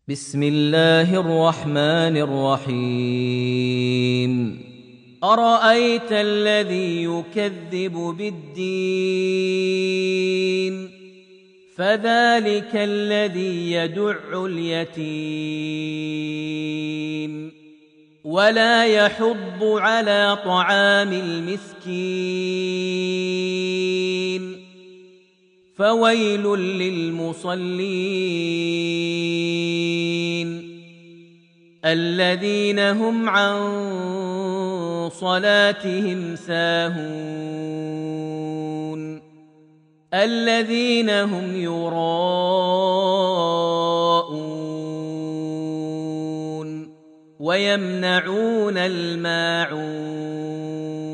بسم الله الرحمن الرحيم أرأيت الذي يكذب بالدين فذلك الذي يدع اليتيم ولا يحض على طعام المسكين فويل للمصلين الذين هم عن صلاتهم ساهون الذين هم يراءون ويمنعون الماعون